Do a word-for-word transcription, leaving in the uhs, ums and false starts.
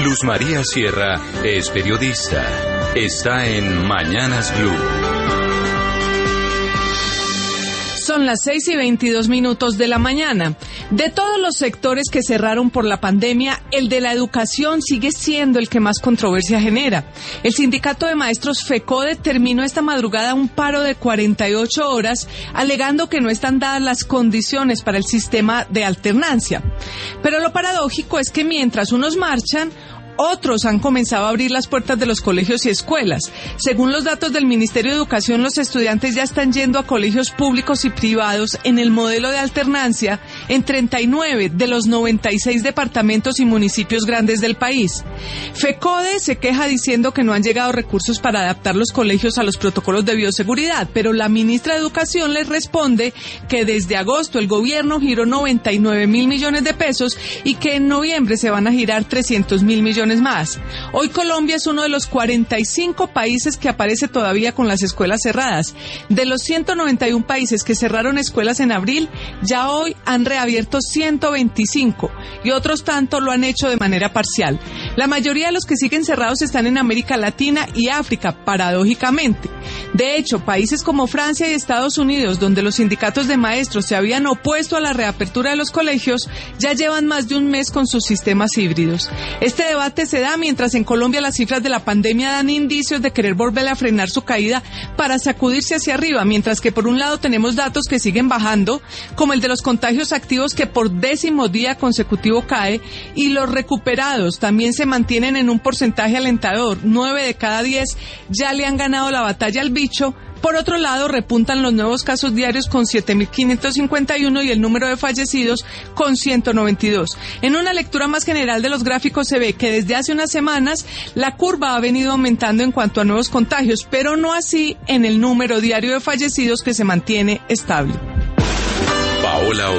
Luz María Sierra es periodista. Está en Mañanas Blue. Son las seis y veintidós minutos de la mañana. De todos los sectores que cerraron por la pandemia, el de la educación sigue siendo el que más controversia genera. El sindicato de maestros FECODE terminó esta madrugada un paro de cuarenta y ocho horas, alegando que no están dadas las condiciones para el sistema de alternancia. Pero lo paradójico es que mientras unos marchan, otros han comenzado a abrir las puertas de los colegios y escuelas. Según los datos del Ministerio de Educación, los estudiantes ya están yendo a colegios públicos y privados en el modelo de alternancia en treinta y nueve de los noventa y seis departamentos y municipios grandes del país. FECODE se queja diciendo que no han llegado recursos para adaptar los colegios a los protocolos de bioseguridad, pero la ministra de Educación les responde que desde agosto el gobierno giró noventa y nueve mil millones de pesos y que en noviembre se van a girar trescientos mil millones más. Hoy Colombia es uno de los cuarenta y cinco países que aparece todavía con las escuelas cerradas. De los ciento noventa y uno países que cerraron escuelas en abril, ya hoy han reabierto ciento veinticinco y otros tanto lo han hecho de manera parcial. La mayoría de los que siguen cerrados están en América Latina y África, paradójicamente. De hecho, países como Francia y Estados Unidos, donde los sindicatos de maestros se habían opuesto a la reapertura de los colegios, ya llevan más de un mes con sus sistemas híbridos. Este debate se da mientras en Colombia las cifras de la pandemia dan indicios de querer volver a frenar su caída para sacudirse hacia arriba, mientras que por un lado tenemos datos que siguen bajando, como el de los contagios activos que por décimo día consecutivo cae, y los recuperados también se mantienen en un porcentaje alentador. Nueve de cada diez ya le han ganado la batalla al bicho. Por otro lado, repuntan los nuevos casos diarios con siete mil quinientos cincuenta y uno y el número de fallecidos con ciento noventa y dos. En una lectura más general de los gráficos se ve que desde hace unas semanas la curva ha venido aumentando en cuanto a nuevos contagios, pero no así en el número diario de fallecidos, que se mantiene estable. Paola